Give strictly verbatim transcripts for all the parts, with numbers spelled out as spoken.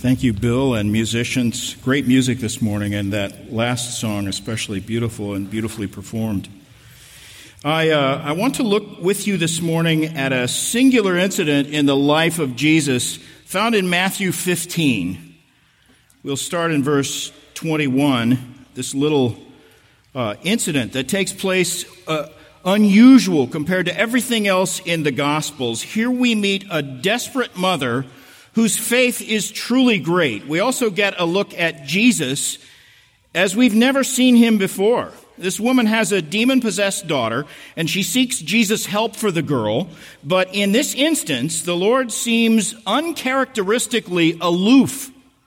Thank you, Bill, and musicians. Great music this morning, and that last song especially beautiful and beautifully performed. I uh, I want to look with you this morning at a singular incident in the life of Jesus found in Matthew fifteen. We'll start in verse twenty-one, this little uh, incident that takes place uh, unusual compared to everything else in the Gospels. Here we meet a desperate mother whose faith is truly great. We also get a look at Jesus as we've never seen him before. This woman has a demon-possessed daughter, and she seeks Jesus' help for the girl. But in this instance, the Lord seems uncharacteristically aloof,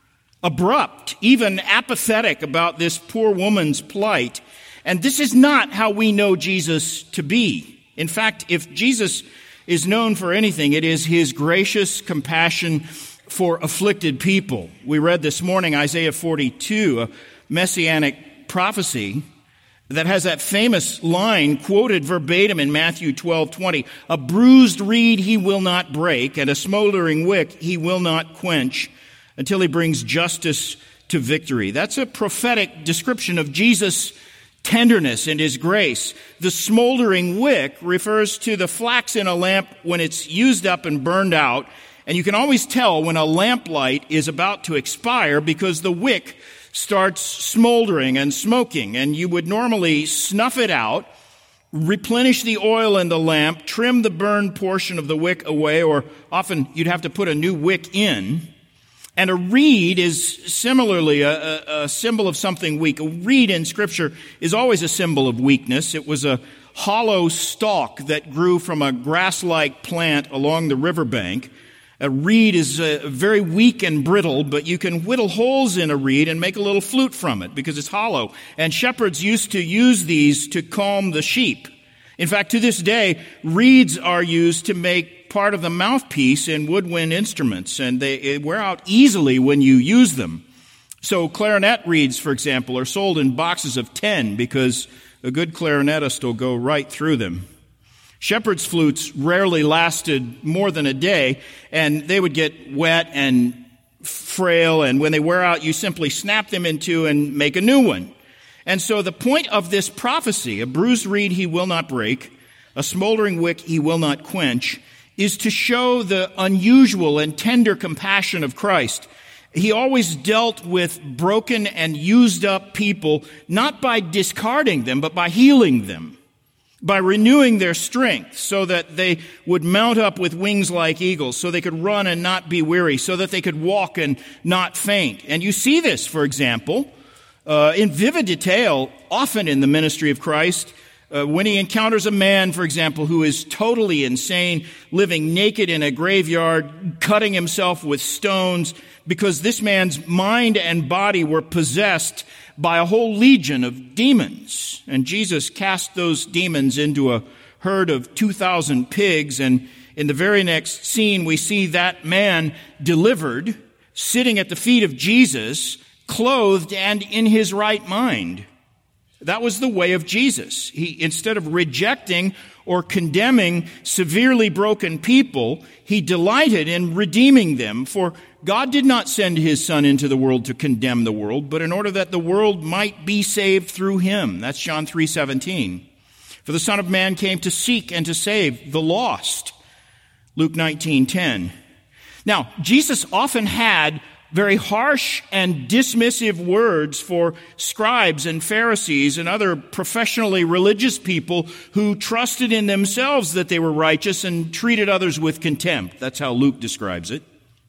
abrupt, even apathetic about this poor woman's plight. And this is not how we know Jesus to be. In fact, if Jesus is known for anything, it is his gracious compassion for afflicted people. We read this morning Isaiah forty-two, a messianic prophecy that has that famous line quoted verbatim in Matthew twelve twenty, "A bruised reed he will not break, and a smoldering wick he will not quench, until he brings justice to victory." That's a prophetic description of Jesus' tenderness and his grace. The smoldering wick refers to the flax in a lamp when it's used up and burned out. And you can always tell when a lamplight is about to expire because the wick starts smoldering and smoking. And you would normally snuff it out, replenish the oil in the lamp, trim the burned portion of the wick away, or often you'd have to put a new wick in. And a reed is similarly a, a, a symbol of something weak. A reed in Scripture is always a symbol of weakness. It was a hollow stalk that grew from a grass-like plant along the riverbank. A reed is uh, very weak and brittle, but you can whittle holes in a reed and make a little flute from it because it's hollow. And shepherds used to use these to calm the sheep. In fact, to this day, reeds are used to make part of the mouthpiece in woodwind instruments, and they wear out easily when you use them. So clarinet reeds, for example, are sold in boxes of ten because a good clarinetist will go right through them. Shepherd's flutes rarely lasted more than a day, and they would get wet and frail, and when they wear out, you simply snap them in two and make a new one. And so the point of this prophecy, "A bruised reed he will not break, a smoldering wick he will not quench," is to show the unusual and tender compassion of Christ. He always dealt with broken and used up people, not by discarding them, but by healing them, by renewing their strength so that they would mount up with wings like eagles, so they could run and not be weary, so that they could walk and not faint. And you see this, for example, uh, in vivid detail, often in the ministry of Christ. Uh, when he encounters a man, for example, who is totally insane, living naked in a graveyard, cutting himself with stones, because this man's mind and body were possessed by a whole legion of demons. And Jesus cast those demons into a herd of two thousand pigs, and in the very next scene, we see that man delivered, sitting at the feet of Jesus, clothed and in his right mind. That was the way of Jesus. He, instead of rejecting or condemning severely broken people, he delighted in redeeming them. For God did not send his Son into the world to condemn the world, but in order that the world might be saved through him. That's John three seventeen. For the Son of Man came to seek and to save the lost. Luke nineteen ten. Now, Jesus often had very harsh and dismissive words for scribes and Pharisees and other professionally religious people who trusted in themselves that they were righteous and treated others with contempt. That's how Luke describes it.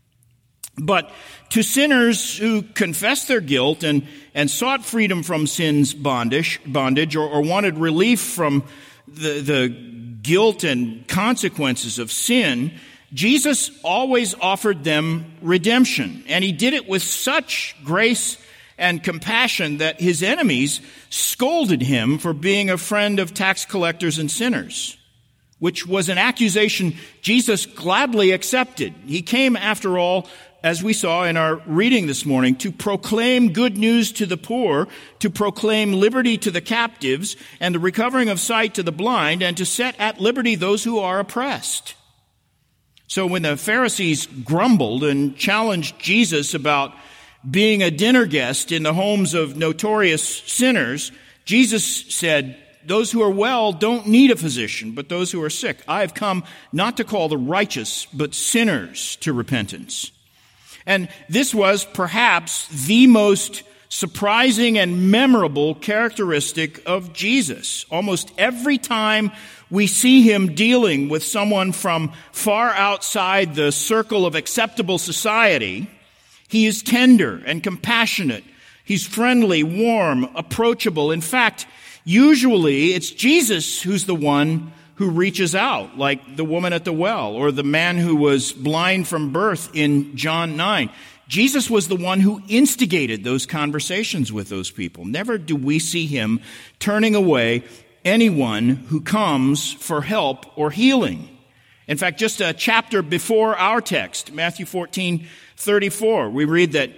But to sinners who confessed their guilt and, and sought freedom from sin's bondage, bondage or, or wanted relief from the, the guilt and consequences of sin, Jesus always offered them redemption, and he did it with such grace and compassion that his enemies scolded him for being a friend of tax collectors and sinners, which was an accusation Jesus gladly accepted. He came, after all, as we saw in our reading this morning, to proclaim good news to the poor, to proclaim liberty to the captives, and the recovering of sight to the blind, and to set at liberty those who are oppressed. So when the Pharisees grumbled and challenged Jesus about being a dinner guest in the homes of notorious sinners, Jesus said, those who are well don't need a physician, but those who are sick. I have come not to call the righteous, but sinners to repentance. And this was perhaps the most surprising and memorable characteristic of Jesus. Almost every time we see him dealing with someone from far outside the circle of acceptable society, he is tender and compassionate. He's friendly, warm, approachable. In fact, usually it's Jesus who's the one who reaches out, like the woman at the well or the man who was blind from birth in John nine. Jesus was the one who instigated those conversations with those people. Never do we see him turning away anyone who comes for help or healing. In fact, just a chapter before our text, Matthew fourteen thirty-four, we read that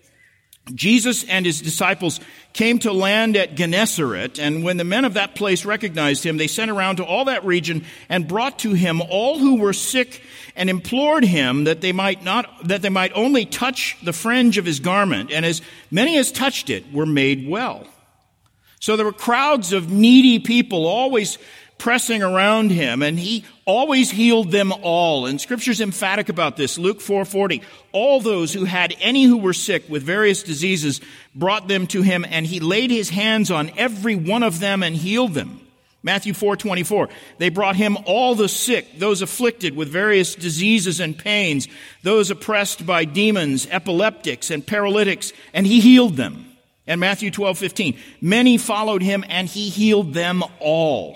Jesus and his disciples came to land at Gennesaret, and when the men of that place recognized him, they sent around to all that region and brought to him all who were sick and implored him that they might not, that they might only touch the fringe of his garment. And as many as touched it were made well. So there were crowds of needy people always pressing around him, and he always healed them all. And Scripture's emphatic about this. Luke four forty, all those who had any who were sick with various diseases brought them to him, and he laid his hands on every one of them and healed them. Matthew four twenty-four, they brought him all the sick, those afflicted with various diseases and pains, those oppressed by demons, epileptics, and paralytics, and he healed them. And Matthew twelve fifteen, many followed him, and he healed them all.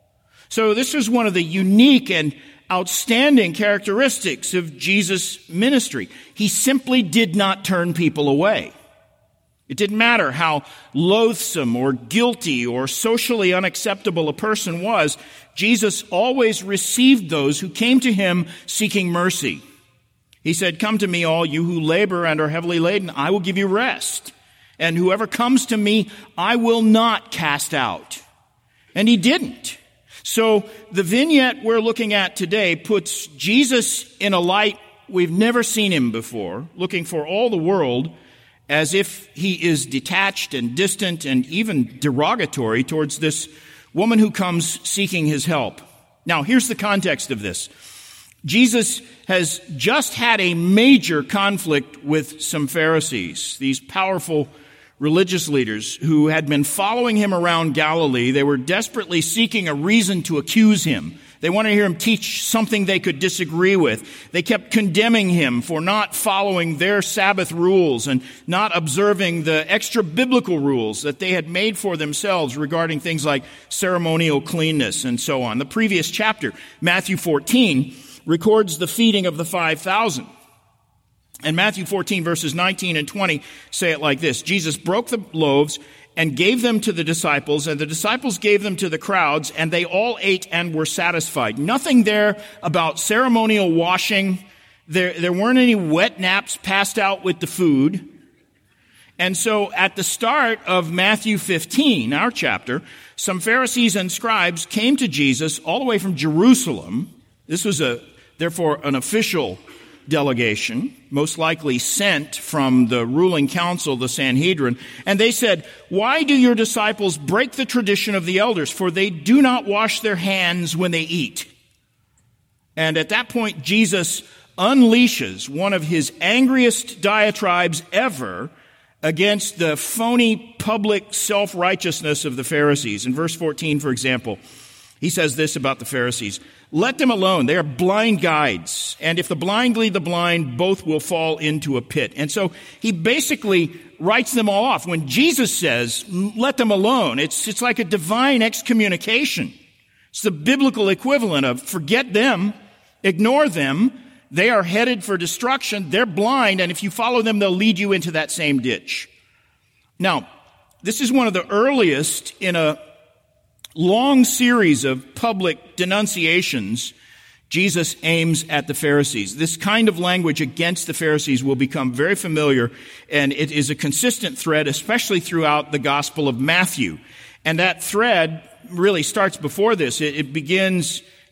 So this is one of the unique and outstanding characteristics of Jesus' ministry. He simply did not turn people away. It didn't matter how loathsome or guilty or socially unacceptable a person was. Jesus always received those who came to him seeking mercy. He said, "Come to me, all you who labor and are heavily laden, I will give you rest. And whoever comes to me, I will not cast out." And he didn't. So the vignette we're looking at today puts Jesus in a light we've never seen him before, looking for all the world as if he is detached and distant and even derogatory towards this woman who comes seeking his help. Now, here's the context of this. Jesus has just had a major conflict with some Pharisees, these powerful religious leaders who had been following him around Galilee. They were desperately seeking a reason to accuse him. They wanted to hear him teach something they could disagree with. They kept condemning him for not following their Sabbath rules and not observing the extra biblical rules that they had made for themselves regarding things like ceremonial cleanness and so on. The previous chapter, Matthew fourteen, records the feeding of the five thousand. And Matthew fourteen, verses nineteen and twenty say it like this. Jesus broke the loaves and gave them to the disciples, and the disciples gave them to the crowds, and they all ate and were satisfied. Nothing there about ceremonial washing. There, there weren't any wet naps passed out with the food. And so at the start of Matthew fifteen, our chapter, some Pharisees and scribes came to Jesus all the way from Jerusalem. This was a, therefore an official delegation, most likely sent from the ruling council, the Sanhedrin, and they said, "Why do your disciples break the tradition of the elders? For they do not wash their hands when they eat." And at that point, Jesus unleashes one of his angriest diatribes ever against the phony public self-righteousness of the Pharisees. In verse fourteen, for example, he says this about the Pharisees: "Let them alone. They are blind guides. And if the blind lead the blind, both will fall into a pit." And so he basically writes them all off. When Jesus says, "Let them alone," it's, it's like a divine excommunication. It's the biblical equivalent of forget them, ignore them. They are headed for destruction. They're blind. And if you follow them, they'll lead you into that same ditch. Now, this is one of the earliest in a long series of public denunciations Jesus aims at the Pharisees. This kind of language against the Pharisees will become very familiar, and it is a consistent thread, especially throughout the Gospel of Matthew. And that thread really starts before this. It, it begins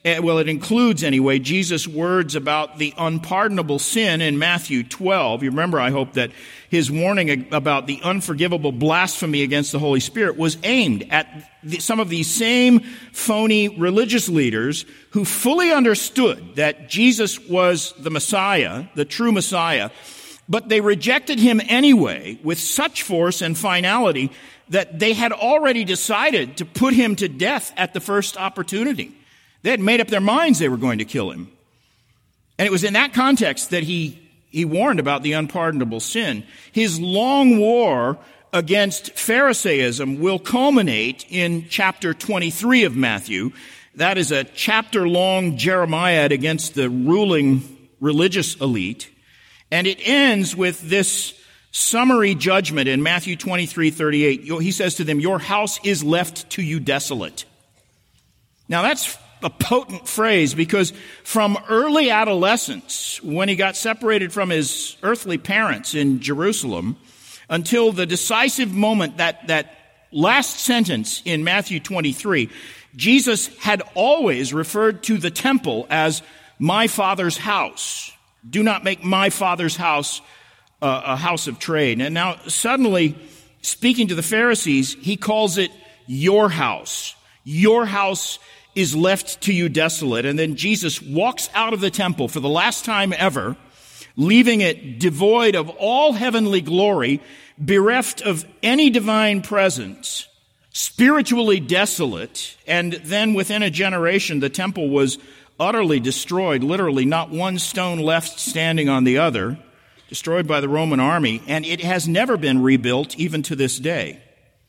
well, it includes anyway, Jesus' words about the unpardonable sin in Matthew twelve. You remember, I hope, that his warning about the unforgivable blasphemy against the Holy Spirit was aimed at the, some of these same phony religious leaders who fully understood that Jesus was the Messiah, the true Messiah, but they rejected him anyway with such force and finality that they had already decided to put him to death at the first opportunity. They had made up their minds they were going to kill him. And it was in that context that he, he warned about the unpardonable sin. His long war against Pharisaism will culminate in chapter twenty-three of Matthew. That is a chapter-long Jeremiad against the ruling religious elite. And it ends with this summary judgment in Matthew twenty-three thirty-eight. He says to them, "Your house is left to you desolate." Now that's a potent phrase, because from early adolescence, when he got separated from his earthly parents in Jerusalem, until the decisive moment, that, that last sentence in Matthew twenty-three, Jesus had always referred to the temple as my Father's house. Do not make my Father's house uh, a house of trade. And now suddenly, speaking to the Pharisees, he calls it your house. Your house is left to you desolate. And then Jesus walks out of the temple for the last time ever, leaving it devoid of all heavenly glory, bereft of any divine presence, spiritually desolate. And then within a generation, the temple was utterly destroyed, literally not one stone left standing on the other, destroyed by the Roman army, and it has never been rebuilt even to this day.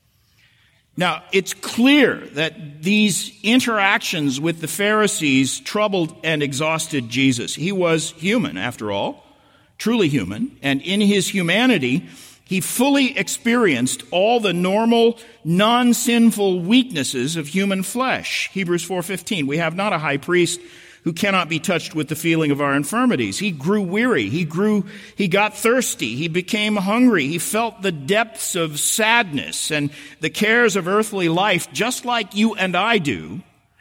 Now, it's clear that these interactions with the Pharisees troubled and exhausted Jesus. He was human, after all, truly human, and in his humanity, he fully experienced all the normal, non-sinful weaknesses of human flesh. Hebrews four fifteen, we have not a high priest who cannot be touched with the feeling of our infirmities. He grew weary. He grew, he got thirsty. He became hungry. He felt the depths of sadness and the cares of earthly life just like you and I do.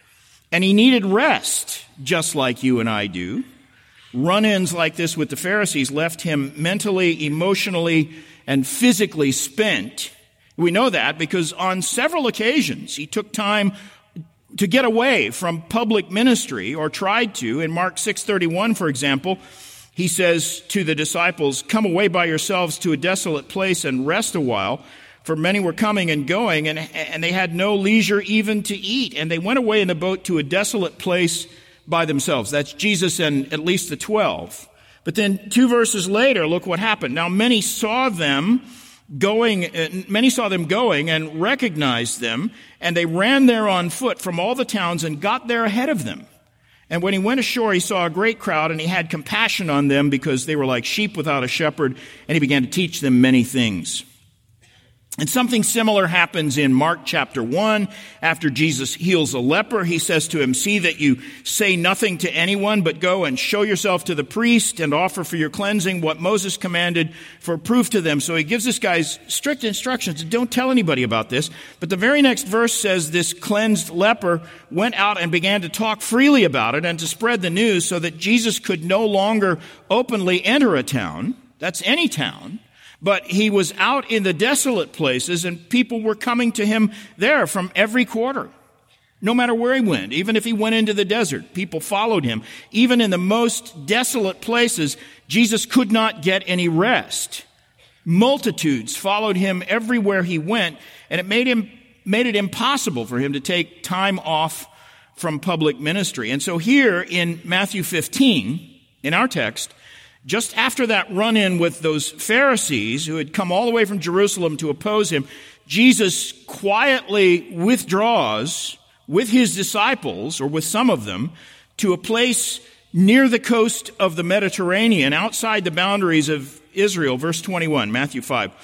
And he needed rest just like you and I do. Run-ins like this with the Pharisees left him mentally, emotionally, and physically spent. We know that because on several occasions he took time to get away from public ministry, or tried to. In Mark six thirty-one, for example, he says to the disciples, "Come away by yourselves to a desolate place and rest a while." For many were coming and going, and, and they had no leisure even to eat. And they went away in the boat to a desolate place by themselves. That's Jesus and at least the twelve. But then two verses later, look what happened. Now many saw them going, many saw them going and recognized them, and they ran there on foot from all the towns and got there ahead of them. And when he went ashore, he saw a great crowd, and he had compassion on them because they were like sheep without a shepherd, and he began to teach them many things. And something similar happens in Mark chapter one. After Jesus heals a leper, he says to him, "See that you say nothing to anyone, but go and show yourself to the priest and offer for your cleansing what Moses commanded for proof to them." So he gives this guy strict instructions. Don't tell anybody about this. But the very next verse says this cleansed leper went out and began to talk freely about it and to spread the news, so that Jesus could no longer openly enter a town. That's any town. But he was out in the desolate places, and people were coming to him there from every quarter. No matter where he went, even if he went into the desert, people followed him. Even in the most desolate places, Jesus could not get any rest. Multitudes followed him everywhere he went, and it made him made it impossible for him to take time off from public ministry. And so here in Matthew fifteen, in our text, just after that run-in with those Pharisees who had come all the way from Jerusalem to oppose him, Jesus quietly withdraws with his disciples, or with some of them, to a place near the coast of the Mediterranean, outside the boundaries of Israel. Verse twenty-one, Matthew five.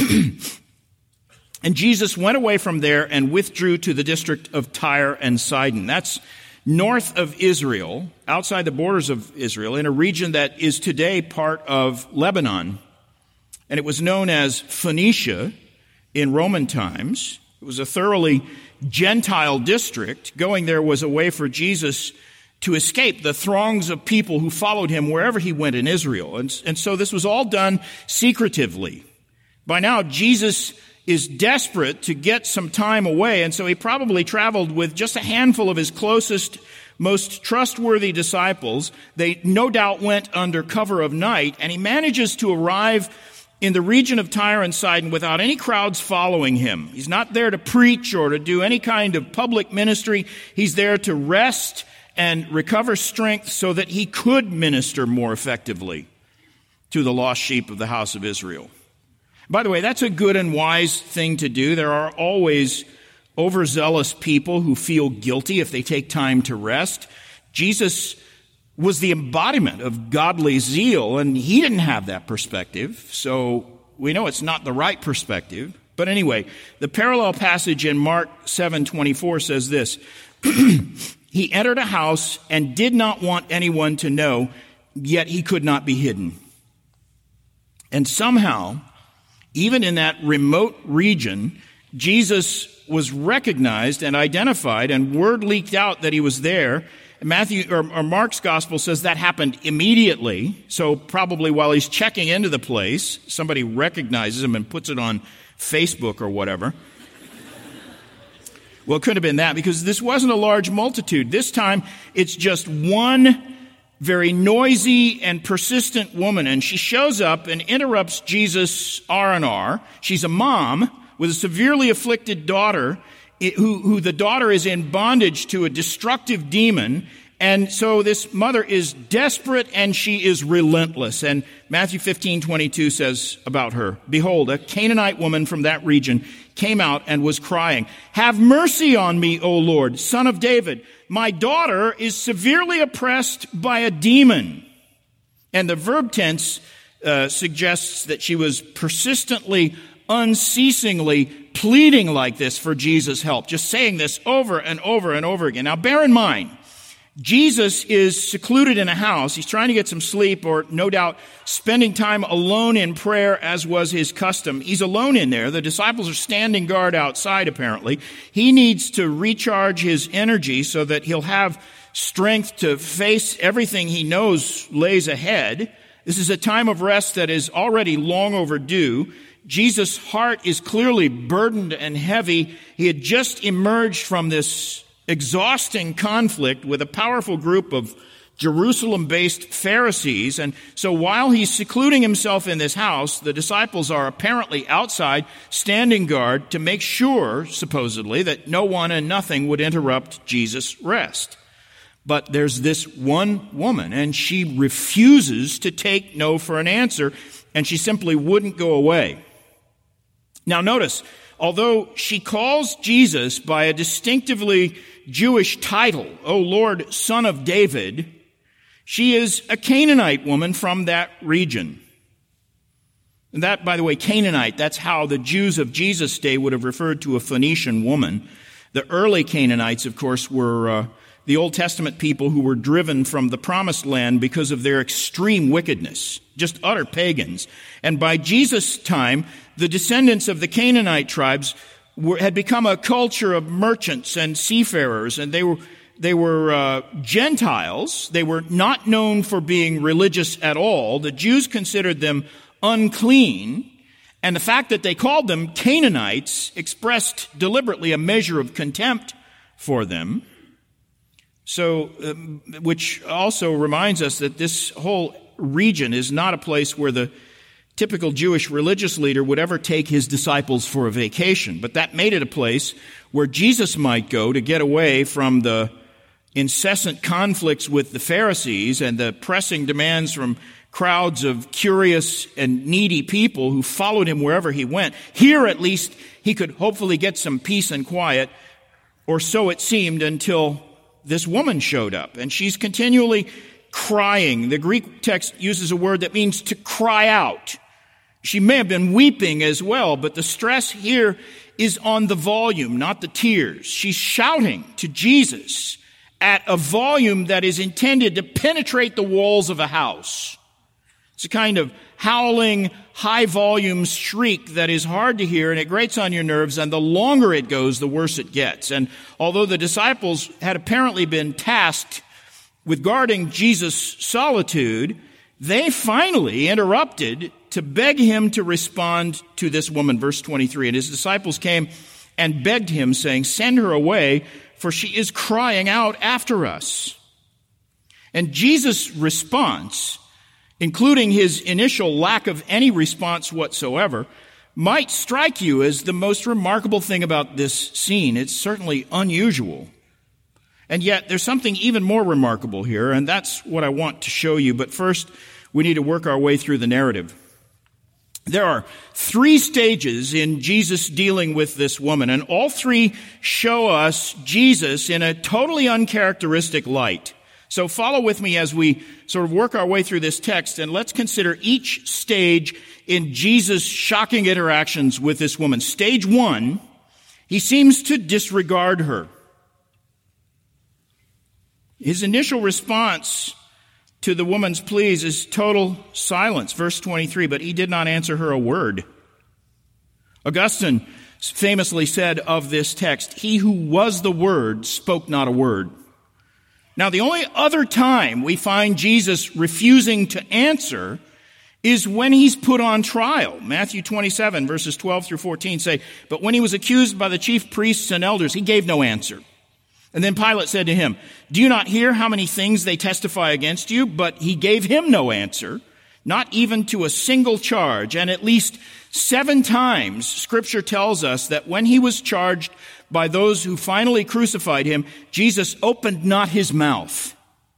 "And Jesus went away from there and withdrew to the district of Tyre and Sidon." That's north of Israel, outside the borders of Israel, in a region that is today part of Lebanon. And it was known as Phoenicia in Roman times. It was a thoroughly Gentile district. Going there was a way for Jesus to escape the throngs of people who followed him wherever he went in Israel. And, and so this was all done secretively. By now, Jesus is desperate to get some time away, and so he probably traveled with just a handful of his closest, most trustworthy disciples. They no doubt went under cover of night, and he manages to arrive in the region of Tyre and Sidon without any crowds following him. He's not there to preach or to do any kind of public ministry. He's there to rest and recover strength so that he could minister more effectively to the lost sheep of the house of Israel. By the way, that's a good and wise thing to do. There are always overzealous people who feel guilty if they take time to rest. Jesus was the embodiment of godly zeal, and he didn't have that perspective, so we know it's not the right perspective. But anyway, the parallel passage in Mark seven twenty-four says this, he entered a house and did not want anyone to know, yet he could not be hidden. And somehow, even in that remote region, Jesus was recognized and identified, and word leaked out that he was there. Matthew or, or Mark's gospel says that happened immediately. So probably while he's checking into the place, somebody recognizes him and puts it on Facebook or whatever. Well, it could have been that, because this wasn't a large multitude. This time, it's just one very noisy and persistent woman, and she shows up and interrupts Jesus' R and R. She's a mom with a severely afflicted daughter, who, who the daughter is in bondage to a destructive demon, and so this mother is desperate and she is relentless. And Matthew fifteen twenty-two says about her, behold, a Canaanite woman from that region came out and was crying, have mercy on me, O Lord, Son of David. My daughter is severely oppressed by a demon. And the verb tense uh, suggests that she was persistently, unceasingly pleading like this for Jesus' help, just saying this over and over and over again. Now, bear in mind, Jesus is secluded in a house. He's trying to get some sleep, or no doubt spending time alone in prayer, as was his custom. He's alone in there. The disciples are standing guard outside, apparently. He needs to recharge his energy so that he'll have strength to face everything he knows lays ahead. This is a time of rest that is already long overdue. Jesus' heart is clearly burdened and heavy. He had just emerged from this exhausting conflict with a powerful group of Jerusalem-based Pharisees. And so while he's secluding himself in this house, the disciples are apparently outside, standing guard to make sure, supposedly, that no one and nothing would interrupt Jesus' rest. But there's this one woman, and she refuses to take no for an answer, and she simply wouldn't go away. Now notice, although she calls Jesus by a distinctively Jewish title, O Lord, Son of David, she is a Canaanite woman from that region. And that, by the way, Canaanite, that's how the Jews of Jesus' day would have referred to a Phoenician woman. The early Canaanites, of course, were uh, the Old Testament people who were driven from the Promised Land because of their extreme wickedness, just utter pagans. And by Jesus' time, the descendants of the Canaanite tribes were, had become a culture of merchants and seafarers, and they were they were uh, Gentiles. They were not known for being religious at all. The Jews considered them unclean, and the fact that they called them Canaanites expressed deliberately a measure of contempt for them. So, um, which also reminds us that this whole region is not a place where the typical Jewish religious leader would ever take his disciples for a vacation, but that made it a place where Jesus might go to get away from the incessant conflicts with the Pharisees and the pressing demands from crowds of curious and needy people who followed him wherever he went. Here, at least, he could hopefully get some peace and quiet, or so it seemed, until this woman showed up, and she's continually crying. The Greek text uses a word that means to cry out. She may have been weeping as well, but the stress here is on the volume, not the tears. She's shouting to Jesus at a volume that is intended to penetrate the walls of a house. It's a kind of howling, high-volume shriek that is hard to hear, and it grates on your nerves, and the longer it goes, the worse it gets. And although the disciples had apparently been tasked with guarding Jesus' solitude, they finally interrupted to beg him to respond to this woman. Verse twenty-three, and his disciples came and begged him, saying, "Send her away, for she is crying out after us." And Jesus' response, including his initial lack of any response whatsoever, might strike you as the most remarkable thing about this scene. It's certainly unusual. And yet, there's something even more remarkable here, and that's what I want to show you. But first, we need to work our way through the narrative. There are three stages in Jesus dealing with this woman, and all three show us Jesus in a totally uncharacteristic light. So follow with me as we sort of work our way through this text, and let's consider each stage in Jesus' shocking interactions with this woman. Stage one, he seems to disregard her. His initial response to the woman's pleas is total silence. Verse twenty-three, but he did not answer her a word. Augustine famously said of this text, "He who was the Word spoke not a word." Now, the only other time we find Jesus refusing to answer is when he's put on trial. Matthew twenty-seven, verses twelve through fourteen say, "But when he was accused by the chief priests and elders, he gave no answer. And then Pilate said to him, 'Do you not hear how many things they testify against you?' But he gave him no answer, not even to a single charge. And at least seven times, Scripture tells us that when he was charged by those who finally crucified him, Jesus opened not his mouth."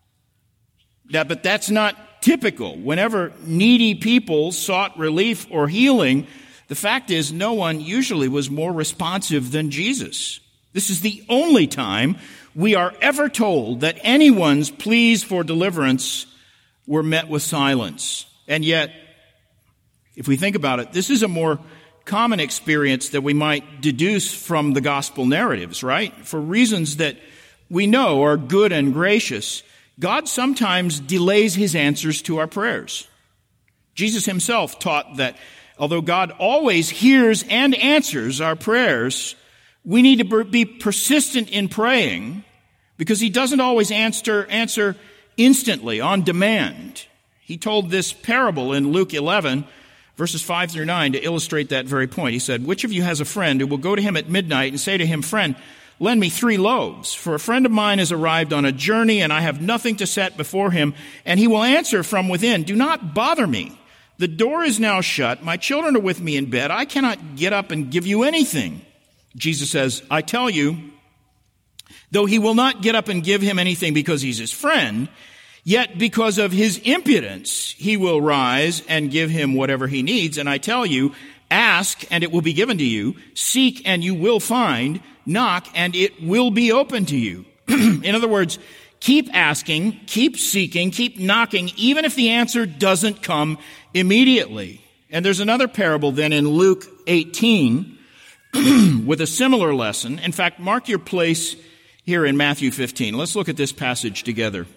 Yeah, but that's not typical. Whenever needy people sought relief or healing, the fact is no one usually was more responsive than Jesus. This is the only time we are ever told that anyone's pleas for deliverance were met with silence. And yet, if we think about it, this is a more common experience that we might deduce from the gospel narratives, right? For reasons that we know are good and gracious, God sometimes delays his answers to our prayers. Jesus himself taught that although God always hears and answers our prayers, we need to be persistent in praying because he doesn't always answer, answer instantly, on demand. He told this parable in Luke eleven, verses five through nine, to illustrate that very point. He said, "Which of you has a friend who will go to him at midnight and say to him, 'Friend, lend me three loaves, for a friend of mine has arrived on a journey and I have nothing to set before him,' and he will answer from within, 'Do not bother me. The door is now shut. My children are with me in bed. I cannot get up and give you anything.' Jesus says, 'I tell you, though he will not get up and give him anything because he's his friend, yet because of his impudence, he will rise and give him whatever he needs. And I tell you, ask and it will be given to you. Seek and you will find. Knock and it will be open to you.'" In other words, keep asking, keep seeking, keep knocking, even if the answer doesn't come immediately. And there's another parable then in Luke eighteen with a similar lesson. In fact, mark your place here in Matthew fifteen. Let's look at this passage together.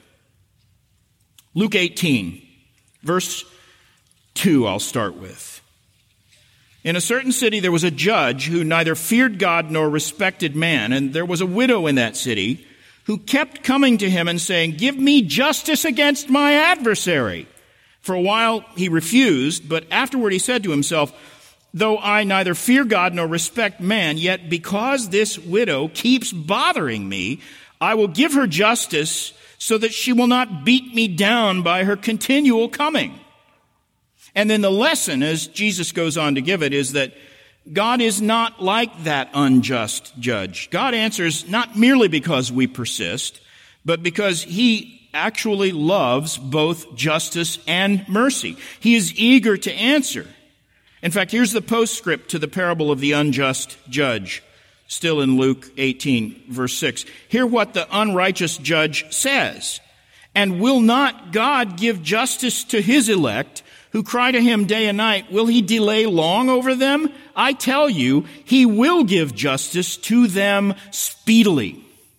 Luke eighteen, verse two, I'll start with. "In a certain city there was a judge who neither feared God nor respected man, and there was a widow in that city who kept coming to him and saying, 'Give me justice against my adversary.' For a while he refused, but afterward he said to himself, 'Though I neither fear God nor respect man, yet because this widow keeps bothering me, I will give her justice so that she will not beat me down by her continual coming.'" And then the lesson, as Jesus goes on to give it, is that God is not like that unjust judge. God answers not merely because we persist, but because he actually loves both justice and mercy. He is eager to answer. In fact, here's the postscript to the parable of the unjust judge, still in Luke eighteen, verse six. "Hear what the unrighteous judge says. And will not God give justice to his elect, who cry to him day and night? Will he delay long over them? I tell you, he will give justice to them speedily."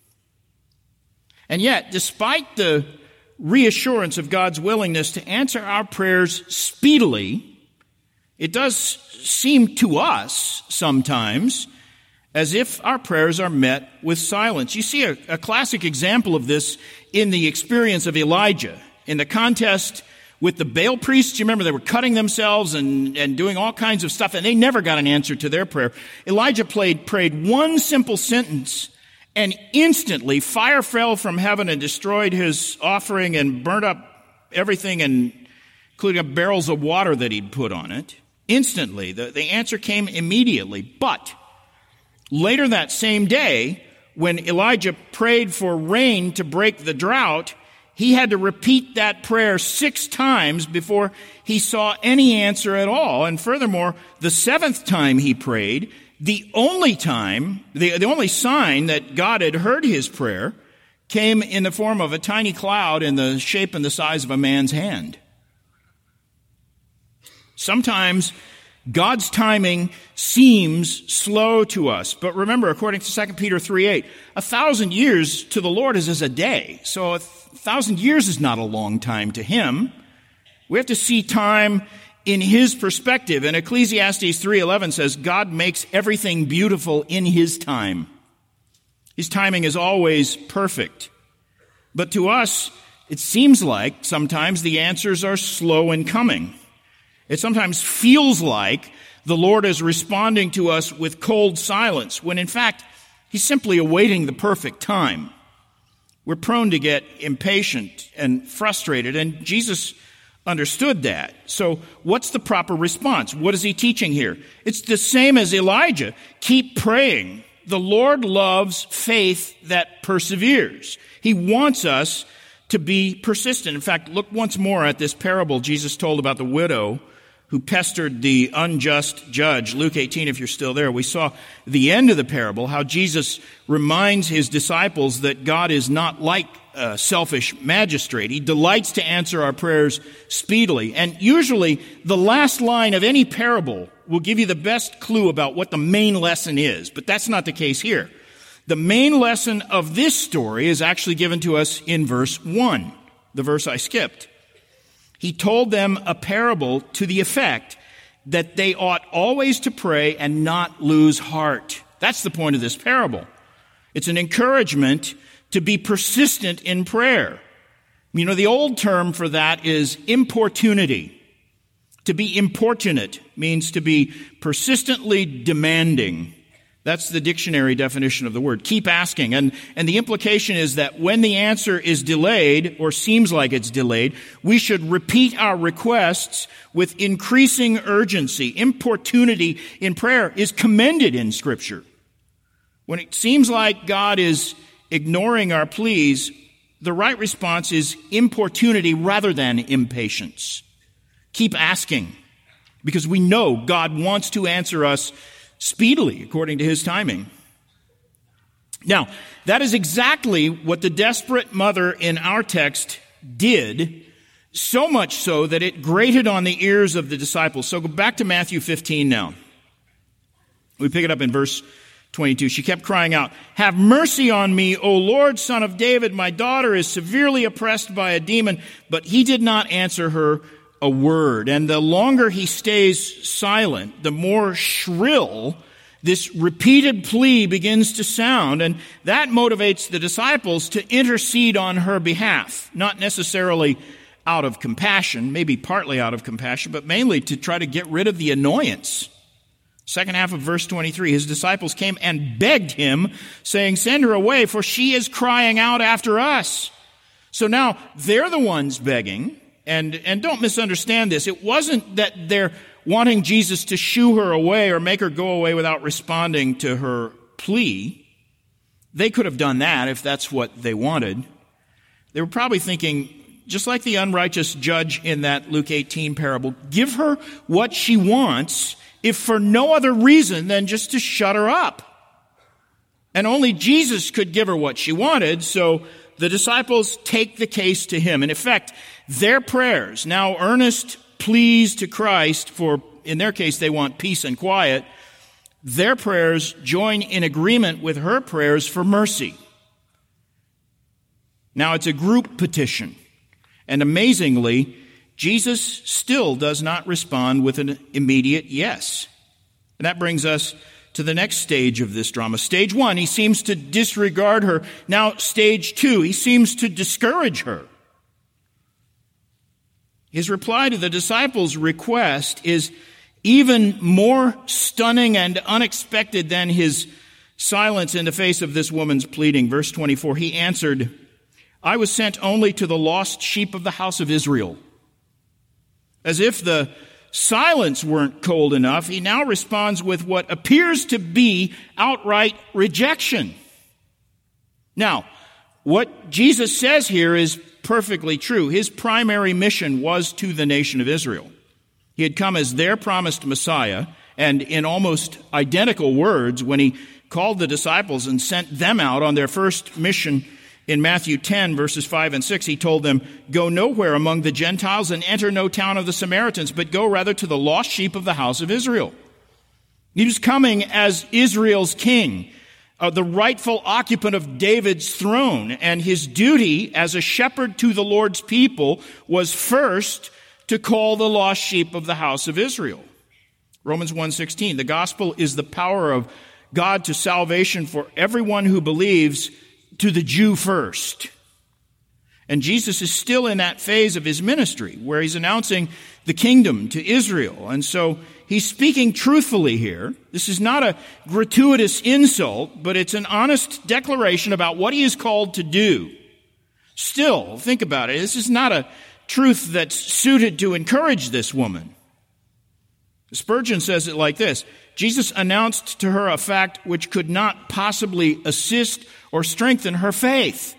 And yet, despite the reassurance of God's willingness to answer our prayers speedily, it does seem to us sometimes as if our prayers are met with silence. You see a, a classic example of this in the experience of Elijah. In the contest with the Baal priests, you remember they were cutting themselves and, and doing all kinds of stuff, and they never got an answer to their prayer. Elijah played, prayed one simple sentence, and instantly fire fell from heaven and destroyed his offering and burnt up everything, and including up barrels of water that he'd put on it. Instantly. The, the answer came immediately. But later that same day, when Elijah prayed for rain to break the drought, he had to repeat that prayer six times before he saw any answer at all. And furthermore, the seventh time he prayed, the only time, the, the only sign that God had heard his prayer came in the form of a tiny cloud in the shape and the size of a man's hand. Sometimes God's timing seems slow to us. But remember, according to Second Peter three eight, a thousand years to the Lord is as a day. So a thousand years is not a long time to him. We have to see time in his perspective. And Ecclesiastes three eleven says, God makes everything beautiful in his time. His timing is always perfect. But to us, it seems like sometimes the answers are slow in coming. It sometimes feels like the Lord is responding to us with cold silence, when in fact, he's simply awaiting the perfect time. We're prone to get impatient and frustrated, and Jesus understood that. So what's the proper response? What is he teaching here? It's the same as Elijah. Keep praying. The Lord loves faith that perseveres. He wants us to be persistent. In fact, look once more at this parable Jesus told about the widow who pestered the unjust judge. Luke eighteen, if you're still there. We saw the end of the parable, how Jesus reminds his disciples that God is not like a selfish magistrate. He delights to answer our prayers speedily. And usually, the last line of any parable will give you the best clue about what the main lesson is. But that's not the case here. The main lesson of this story is actually given to us in verse one, the verse I skipped. He told them a parable to the effect that they ought always to pray and not lose heart. That's the point of this parable. It's an encouragement to be persistent in prayer. You know, the old term for that is importunity. To be importunate means to be persistently demanding. That's the dictionary definition of the word. Keep asking. And, and the implication is that when the answer is delayed or seems like it's delayed, we should repeat our requests with increasing urgency. Importunity in prayer is commended in Scripture. When it seems like God is ignoring our pleas, the right response is importunity rather than impatience. Keep asking, because we know God wants to answer us speedily, according to his timing. Now, that is exactly what the desperate mother in our text did, so much so that it grated on the ears of the disciples. So go back to Matthew fifteen now. We pick it up in verse twenty-two. She kept crying out, "Have mercy on me, O Lord, Son of David. My daughter is severely oppressed by a demon." But he did not answer her a word. And the longer he stays silent, the more shrill this repeated plea begins to sound. And that motivates the disciples to intercede on her behalf, not necessarily out of compassion, maybe partly out of compassion, but mainly to try to get rid of the annoyance. Second half of verse twenty-three, his disciples came and begged him, saying, "Send her away, for she is crying out after us." So now they're the ones begging. And, and don't misunderstand this. It wasn't that they're wanting Jesus to shoo her away or make her go away without responding to her plea. They could have done that if that's what they wanted. They were probably thinking, just like the unrighteous judge in that Luke eighteen parable, give her what she wants, if for no other reason than just to shut her up. And only Jesus could give her what she wanted, so the disciples take the case to him. In effect, their prayers, now earnest pleas to Christ for, in their case, they want peace and quiet, their prayers join in agreement with her prayers for mercy. Now, it's a group petition. And amazingly, Jesus still does not respond with an immediate yes. And that brings us to the next stage of this drama. Stage one, he seems to disregard her. Now, stage two, he seems to discourage her. His reply to the disciples' request is even more stunning and unexpected than his silence in the face of this woman's pleading. Verse twenty-four, he answered, I was sent only to the lost sheep of the house of Israel. As if the silence weren't cold enough, he now responds with what appears to be outright rejection. Now, what Jesus says here is perfectly true. His primary mission was to the nation of Israel. He had come as their promised Messiah, and in almost identical words, when he called the disciples and sent them out on their first mission in Matthew ten, verses five and six, he told them, go nowhere among the Gentiles and enter no town of the Samaritans, but go rather to the lost sheep of the house of Israel. He was coming as Israel's king, Uh, the rightful occupant of David's throne, and his duty as a shepherd to the Lord's people was first to call the lost sheep of the house of Israel. Romans one sixteen, the gospel is the power of God to salvation for everyone who believes, to the Jew first. And Jesus is still in that phase of his ministry where he's announcing the kingdom to Israel. And so he's speaking truthfully here. This is not a gratuitous insult, but it's an honest declaration about what he is called to do. Still, think about it. This is not a truth that's suited to encourage this woman. Spurgeon says it like this: Jesus announced to her a fact which could not possibly assist or strengthen her faith.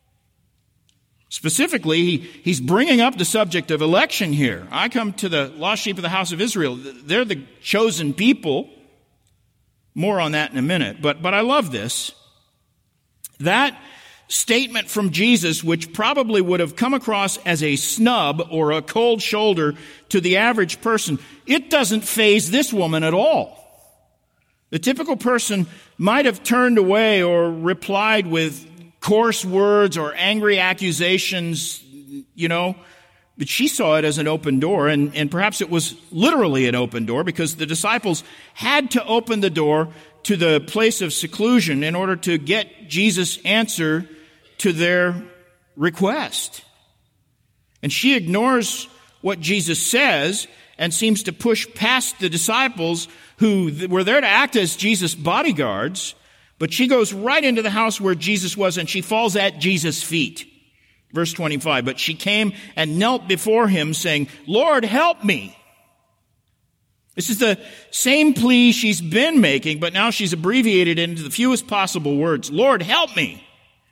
Specifically, he, he's bringing up the subject of election here. I come to the lost sheep of the house of Israel. They're the chosen people. More on that in a minute. But, but I love this. That statement from Jesus, which probably would have come across as a snub or a cold shoulder to the average person, it doesn't faze this woman at all. The typical person might have turned away or replied with coarse words or angry accusations, you know, but she saw it as an open door, and, and perhaps it was literally an open door because the disciples had to open the door to the place of seclusion in order to get Jesus' answer to their request. And she ignores what Jesus says and seems to push past the disciples who were there to act as Jesus' bodyguards. But she goes right into the house where Jesus was, and she falls at Jesus' feet. Verse twenty-five, but she came and knelt before him, saying, Lord, help me. This is the same plea she's been making, but now she's abbreviated it into the fewest possible words. Lord, help me.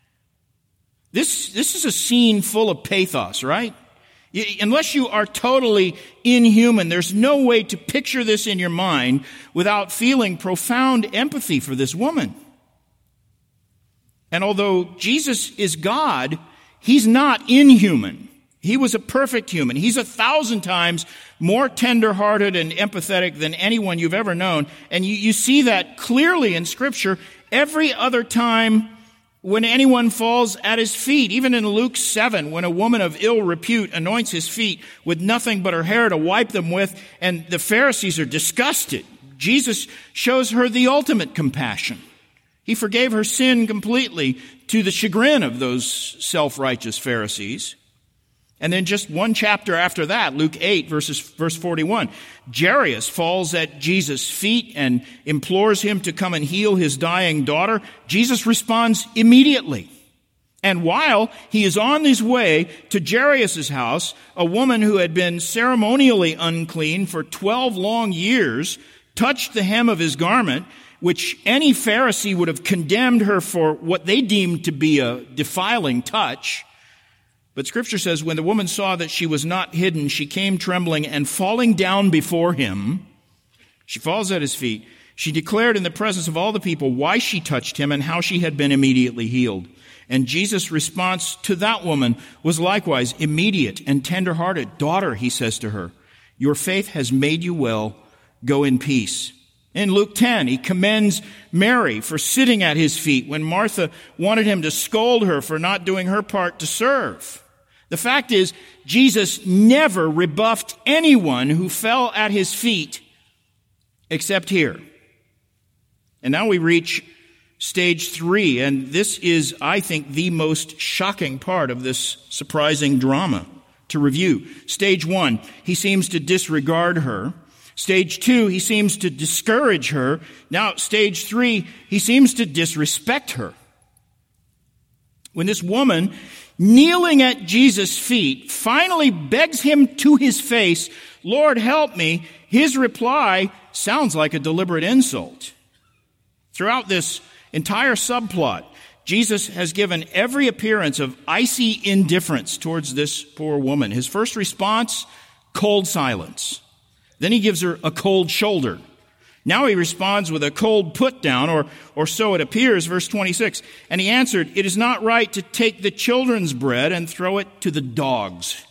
This, this is a scene full of pathos, right? Unless you are totally inhuman, there's no way to picture this in your mind without feeling profound empathy for this woman. And although Jesus is God, he's not inhuman. He was a perfect human. He's a thousand times more tender-hearted and empathetic than anyone you've ever known. And you, you see that clearly in Scripture every other time when anyone falls at his feet. Even in Luke seven, when a woman of ill repute anoints his feet with nothing but her hair to wipe them with, and the Pharisees are disgusted, Jesus shows her the ultimate compassion. He forgave her sin completely to the chagrin of those self-righteous Pharisees. And then just one chapter after that, Luke eight, verses, verse forty-one, Jairus falls at Jesus' feet and implores him to come and heal his dying daughter. Jesus responds immediately. And while he is on his way to Jairus' house, a woman who had been ceremonially unclean for twelve long years touched the hem of his garment, which any Pharisee would have condemned her for what they deemed to be a defiling touch. But Scripture says, when the woman saw that she was not hidden, she came trembling and falling down before him. She falls at his feet. She declared in the presence of all the people why she touched him and how she had been immediately healed. And Jesus' response to that woman was likewise immediate and tender-hearted. Daughter, he says to her, your faith has made you well. Go in peace. In Luke ten, he commends Mary for sitting at his feet when Martha wanted him to scold her for not doing her part to serve. The fact is, Jesus never rebuffed anyone who fell at his feet except here. And now we reach stage three, and this is, I think, the most shocking part of this surprising drama. To review, stage one, he seems to disregard her. Stage two, he seems to discourage her. Now, stage three, he seems to disrespect her. When this woman, kneeling at Jesus' feet, finally begs him to his face, "Lord, help me," his reply sounds like a deliberate insult. Throughout this entire subplot, Jesus has given every appearance of icy indifference towards this poor woman. His first response, cold silence. Then he gives her a cold shoulder. Now he responds with a cold put down, or, or so it appears, verse twenty-six. And he answered, "It is not right to take the children's bread and throw it to the dogs."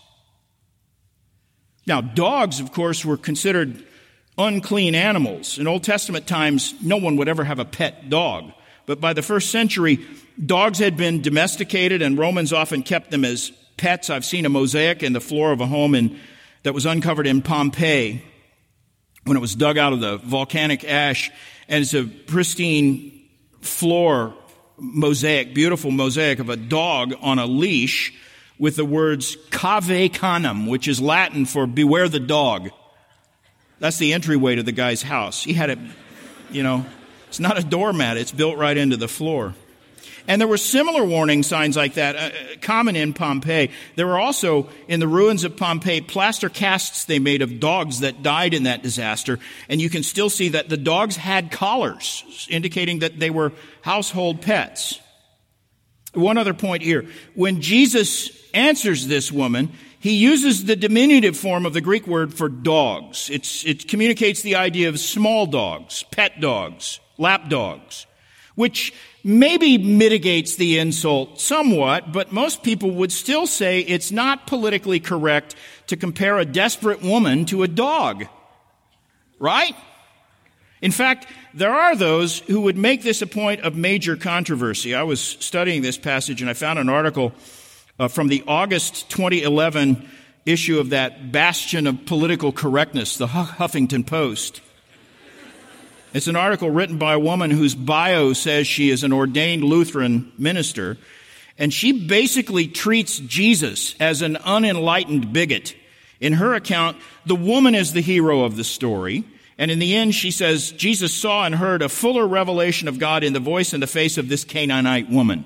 Now, dogs, of course, were considered unclean animals. In Old Testament times, no one would ever have a pet dog. But by the first century, dogs had been domesticated, and Romans often kept them as pets. I've seen a mosaic in the floor of a home in, that was uncovered in Pompeii when it was dug out of the volcanic ash, and it's a pristine floor mosaic, beautiful mosaic of a dog on a leash with the words cave canem, which is Latin for beware the dog. That's the entryway to the guy's house. He had it, you know, it's not a doormat. It's built right into the floor. And there were similar warning signs like that, uh, common in Pompeii. There were also, in the ruins of Pompeii, plaster casts they made of dogs that died in that disaster. And you can still see that the dogs had collars, indicating that they were household pets. One other point here. When Jesus answers this woman, he uses the diminutive form of the Greek word for dogs. It's, it communicates the idea of small dogs, pet dogs, lap dogs, which maybe mitigates the insult somewhat, but most people would still say it's not politically correct to compare a desperate woman to a dog. Right? In fact, there are those who would make this a point of major controversy. I was studying this passage and I found an article uh, from the August twenty eleven issue of that bastion of political correctness, the Huffington Post. It's an article written by a woman whose bio says she is an ordained Lutheran minister, and she basically treats Jesus as an unenlightened bigot. In her account, the woman is the hero of the story, and in the end, she says, Jesus saw and heard a fuller revelation of God in the voice and the face of this Canaanite woman.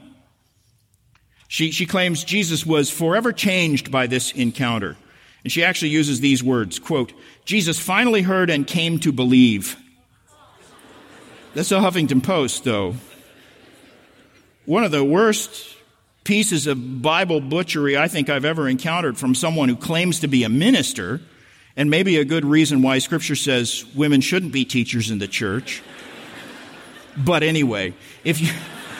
She, she claims Jesus was forever changed by this encounter. And she actually uses these words, quote, Jesus finally heard and came to believe. That's the Huffington Post, though. One of the worst pieces of Bible butchery I think I've ever encountered from someone who claims to be a minister, and maybe a good reason why Scripture says women shouldn't be teachers in the church. But anyway, if you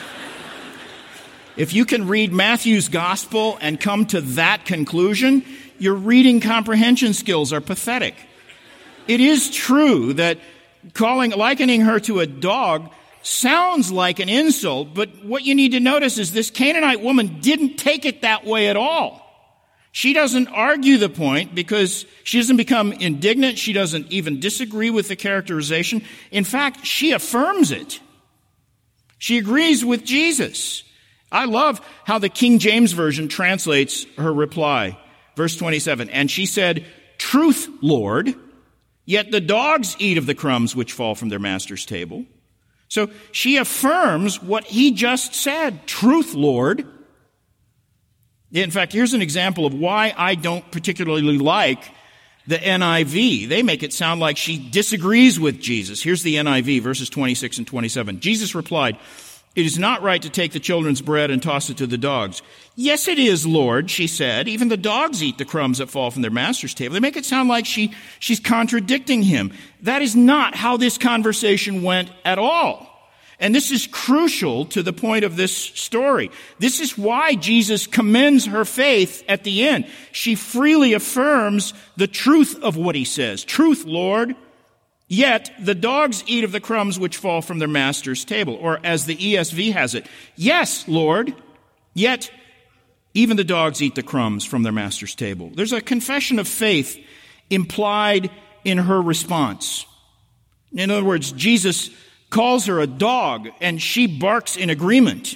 if you can read Matthew's gospel and come to that conclusion, your reading comprehension skills are pathetic. It is true that calling, likening her to a dog sounds like an insult, but what you need to notice is this Canaanite woman didn't take it that way at all. She doesn't argue the point because she doesn't become indignant. She doesn't even disagree with the characterization. In fact, she affirms it. She agrees with Jesus. I love how the King James Version translates her reply. Verse twenty-seven, and she said, truth, Lord, yet the dogs eat of the crumbs which fall from their master's table. So she affirms what he just said. Truth, Lord. In fact, here's an example of why I don't particularly like the N I V. They make it sound like she disagrees with Jesus. Here's the N I V, verses twenty-six and twenty-seven. Jesus replied, it is not right to take the children's bread and toss it to the dogs. Yes, it is, Lord, she said. Even the dogs eat the crumbs that fall from their master's table. They make it sound like she, she's contradicting him. That is not how this conversation went at all. And this is crucial to the point of this story. This is why Jesus commends her faith at the end. She freely affirms the truth of what he says. Truth, Lord. Yet the dogs eat of the crumbs which fall from their master's table. Or as the E S V has it, yes, Lord, yet even the dogs eat the crumbs from their master's table. There's a confession of faith implied in her response. In other words, Jesus calls her a dog, and she barks in agreement.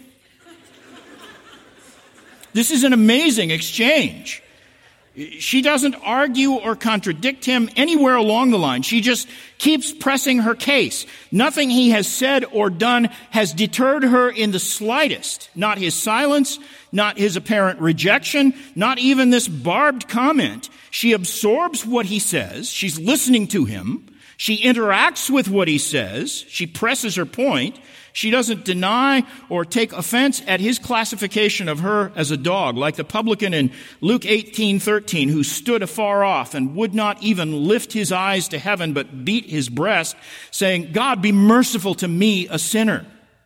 This is an amazing exchange. She doesn't argue or contradict him anywhere along the line. She just keeps pressing her case. Nothing he has said or done has deterred her in the slightest. Not his silence, not his apparent rejection, not even this barbed comment. She absorbs what he says. She's listening to him. She interacts with what he says. She presses her point. She doesn't deny or take offense at his classification of her as a dog, like the publican in Luke eighteen thirteen, who stood afar off and would not even lift his eyes to heaven, but beat his breast, saying, God, be merciful to me, a sinner.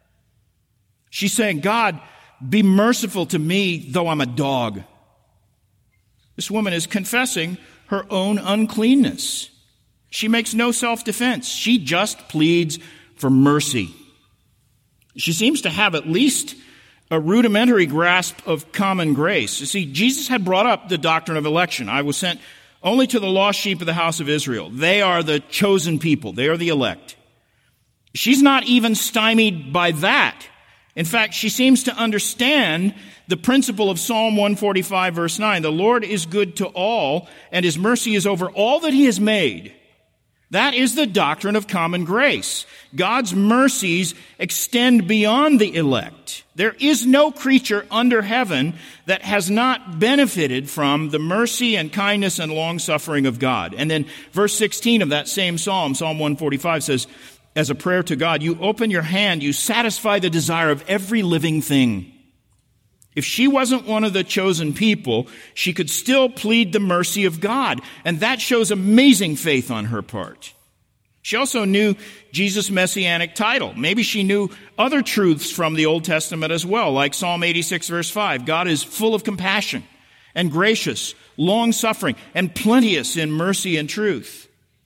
She's saying, God, be merciful to me, though I'm a dog. This woman is confessing her own uncleanness. She makes no self-defense. She just pleads for mercy. She seems to have at least a rudimentary grasp of common grace. You see, Jesus had brought up the doctrine of election. I was sent only to the lost sheep of the house of Israel. They are the chosen people. They are the elect. She's not even stymied by that. In fact, she seems to understand the principle of Psalm one forty-five, verse nine. The Lord is good to all, and his mercy is over all that he has made. That is the doctrine of common grace. God's mercies extend beyond the elect. There is no creature under heaven that has not benefited from the mercy and kindness and long-suffering of God. And then verse sixteen of that same psalm, Psalm one forty-five, says, as a prayer to God, you open your hand, you satisfy the desire of every living thing. If she wasn't one of the chosen people, she could still plead the mercy of God. And that shows amazing faith on her part. She also knew Jesus' messianic title. Maybe she knew other truths from the Old Testament as well, like Psalm eighty-six, verse five. God is full of compassion and gracious, long-suffering, and plenteous in mercy and truth.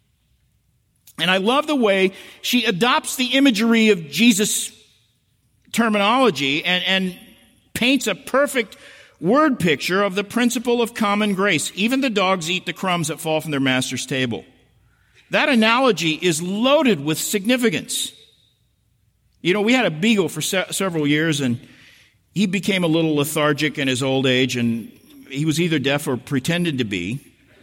And I love the way she adopts the imagery of Jesus' terminology and, and paints a perfect word picture of the principle of common grace. Even the dogs eat the crumbs that fall from their master's table. That analogy is loaded with significance. You know, we had a beagle for se- several years, and he became a little lethargic in his old age, and he was either deaf or pretended to be.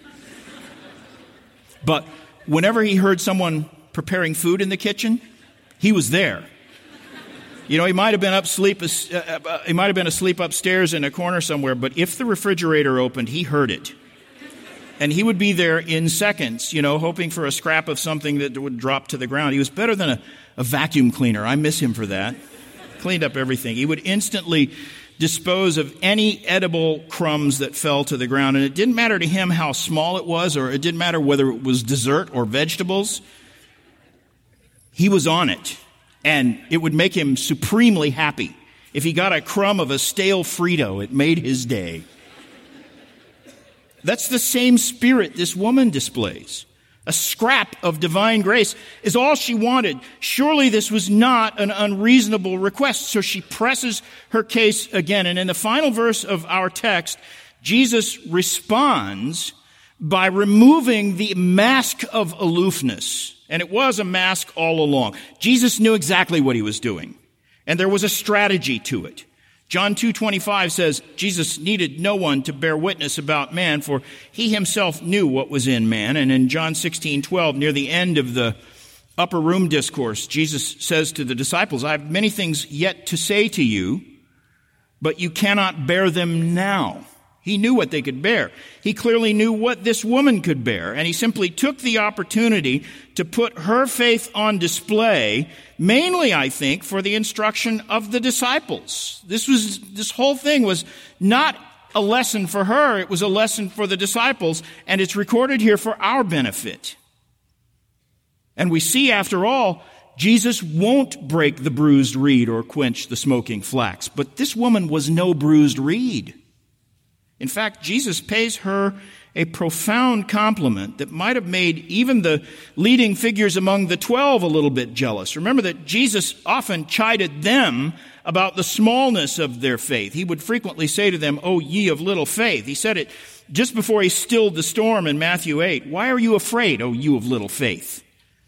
But whenever he heard someone preparing food in the kitchen, he was there. You know, he might have been up sleep, uh, he might have been asleep upstairs in a corner somewhere, but if the refrigerator opened, he heard it. And he would be there in seconds, you know, hoping for a scrap of something that would drop to the ground. He was better than a, a vacuum cleaner. I miss him for that. Cleaned up everything. He would instantly dispose of any edible crumbs that fell to the ground. And it didn't matter to him how small it was, or it didn't matter whether it was dessert or vegetables. He was on it. And it would make him supremely happy. If he got a crumb of a stale Frito, it made his day. That's the same spirit this woman displays. A scrap of divine grace is all she wanted. Surely this was not an unreasonable request. So she presses her case again. And in the final verse of our text, Jesus responds by removing the mask of aloofness. And it was a mask all along. Jesus knew exactly what he was doing. And there was a strategy to it. John two twenty-five says, Jesus needed no one to bear witness about man, for he himself knew what was in man. And in John sixteen twelve, near the end of the upper room discourse, Jesus says to the disciples, I have many things yet to say to you, but you cannot bear them now. He knew what they could bear. He clearly knew what this woman could bear, and he simply took the opportunity to put her faith on display, mainly, I think, for the instruction of the disciples. This was, this whole thing was not a lesson for her, it was a lesson for the disciples, and it's recorded here for our benefit. And we see, after all, Jesus won't break the bruised reed or quench the smoking flax, but this woman was no bruised reed. In fact, Jesus pays her a profound compliment that might have made even the leading figures among the twelve a little bit jealous. Remember that Jesus often chided them about the smallness of their faith. He would frequently say to them, "O ye of little faith." He said it just before he stilled the storm in Matthew eight. "Why are you afraid, O you of little faith?" He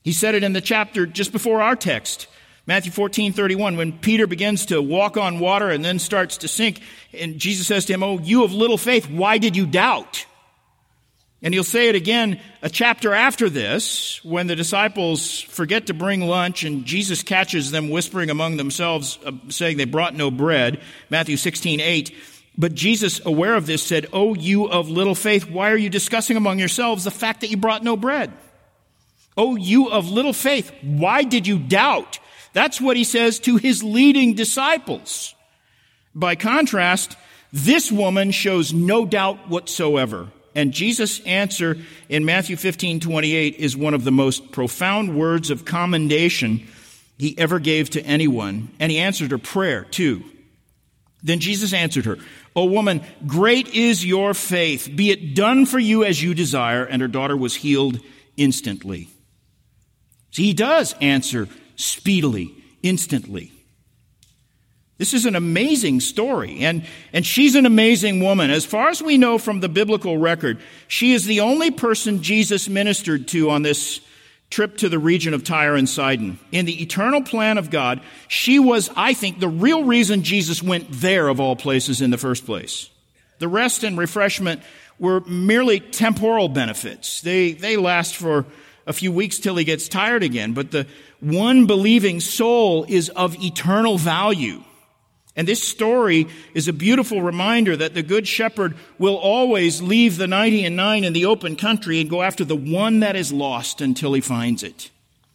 He said it in the chapter just before our text, Matthew fourteen thirty-one, when Peter begins to walk on water and then starts to sink, and Jesus says to him, "Oh, you of little faith, why did you doubt?" And he'll say it again a chapter after this, when the disciples forget to bring lunch and Jesus catches them whispering among themselves, uh, saying they brought no bread, Matthew sixteen eight. But Jesus, aware of this, said, "Oh, you of little faith, why are you discussing among yourselves the fact that you brought no bread? Oh, you of little faith, why did you doubt?" That's what he says to his leading disciples. By contrast, this woman shows no doubt whatsoever. And Jesus' answer in Matthew fifteen twenty-eight is one of the most profound words of commendation he ever gave to anyone. And he answered her prayer, too. Then Jesus answered her, "O woman, great is your faith. Be it done for you as you desire." And her daughter was healed instantly. See, he does answer speedily, instantly. This is an amazing story, and, and she's an amazing woman. As far as we know from the biblical record, she is the only person Jesus ministered to on this trip to the region of Tyre and Sidon. In the eternal plan of God, she was, I think, the real reason Jesus went there of all places in the first place. The rest and refreshment were merely temporal benefits. They, they last for a few weeks till he gets tired again, but the one believing soul is of eternal value. And this story is a beautiful reminder that the Good Shepherd will always leave the ninety and nine in the open country and go after the one that is lost until he finds it.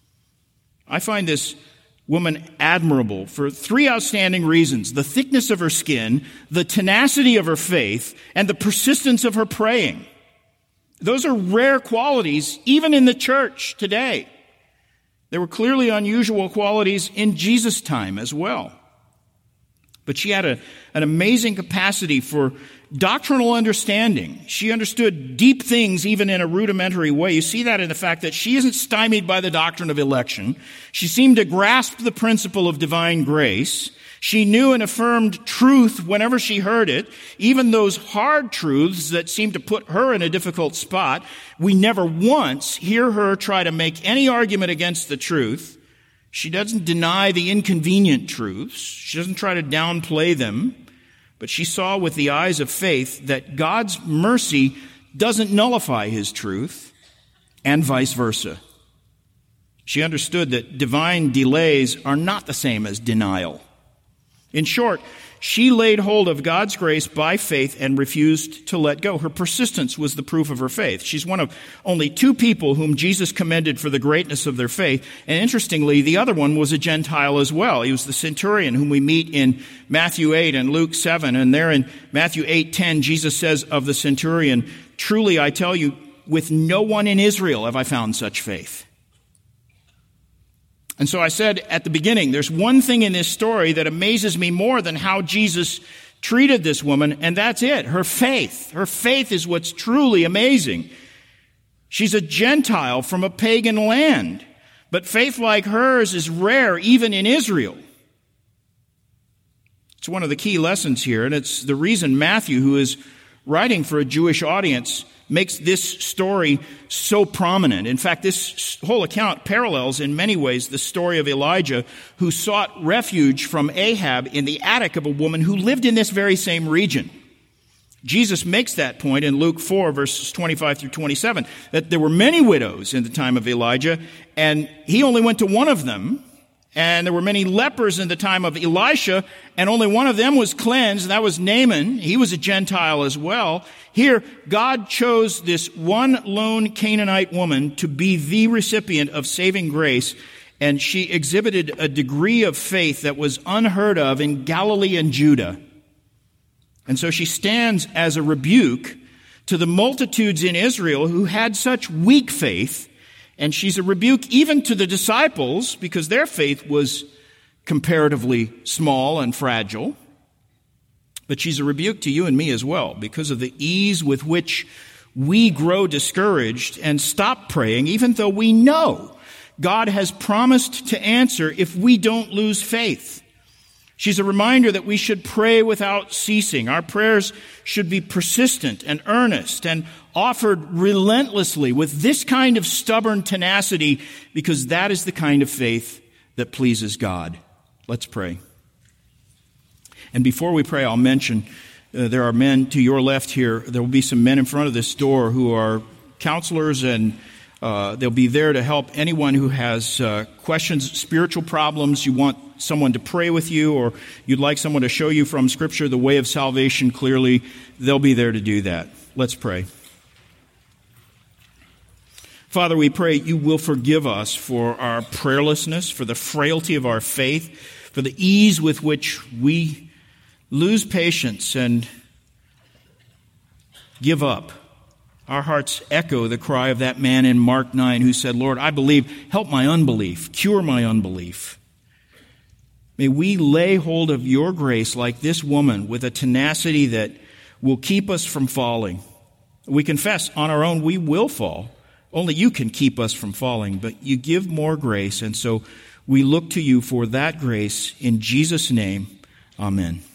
I find this woman admirable for three outstanding reasons: the thickness of her skin, the tenacity of her faith, and the persistence of her praying. Those are rare qualities even in the church today. There were clearly unusual qualities in Jesus' time as well. But she had a, an amazing capacity for doctrinal understanding. She understood deep things even in a rudimentary way. You see that in the fact that she isn't stymied by the doctrine of election. She seemed to grasp the principle of divine grace. She knew and affirmed truth whenever she heard it, even those hard truths that seemed to put her in a difficult spot. We never once hear her try to make any argument against the truth. She doesn't deny the inconvenient truths. She doesn't try to downplay them. But she saw with the eyes of faith that God's mercy doesn't nullify his truth, and vice versa. She understood that divine delays are not the same as denial. In short, she laid hold of God's grace by faith and refused to let go. Her persistence was the proof of her faith. She's one of only two people whom Jesus commended for the greatness of their faith. And interestingly, the other one was a Gentile as well. He was the centurion whom we meet in Matthew eight and Luke seven. And there in Matthew eight ten, Jesus says of the centurion, "Truly I tell you, with no one in Israel have I found such faith." And so I said at the beginning, there's one thing in this story that amazes me more than how Jesus treated this woman, and that's it, her faith. Her faith is what's truly amazing. She's a Gentile from a pagan land, but faith like hers is rare even in Israel. It's one of the key lessons here, and it's the reason Matthew, who is writing for a Jewish audience, makes this story so prominent. In fact, this whole account parallels in many ways the story of Elijah, who sought refuge from Ahab in the attic of a woman who lived in this very same region. Jesus makes that point in Luke four, verses twenty-five through twenty-seven, that there were many widows in the time of Elijah, and he only went to one of them. And there were many lepers in the time of Elisha, and only one of them was cleansed, and that was Naaman. He was a Gentile as well. Here, God chose this one lone Canaanite woman to be the recipient of saving grace, and she exhibited a degree of faith that was unheard of in Galilee and Judah. And so she stands as a rebuke to the multitudes in Israel who had such weak faith. And she's a rebuke even to the disciples because their faith was comparatively small and fragile. But she's a rebuke to you and me as well because of the ease with which we grow discouraged and stop praying, even though we know God has promised to answer if we don't lose faith. She's a reminder that we should pray without ceasing. Our prayers should be persistent and earnest and offered relentlessly with this kind of stubborn tenacity, because that is the kind of faith that pleases God. Let's pray. And before we pray, I'll mention uh, there are men to your left here. There will be some men in front of this door who are counselors, and uh, they'll be there to help anyone who has uh, questions, spiritual problems. You want someone to pray with you, or you'd like someone to show you from Scripture the way of salvation clearly. They'll be there to do that. Let's pray. Father, we pray you will forgive us for our prayerlessness, for the frailty of our faith, for the ease with which we lose patience and give up. Our hearts echo the cry of that man in Mark nine who said, Lord, I believe, help my unbelief, cure my unbelief. May we lay hold of your grace like this woman with a tenacity that will keep us from falling. We confess on our own we will fall. Only you can keep us from falling, but you give more grace, and so we look to you for that grace. In Jesus' name, amen.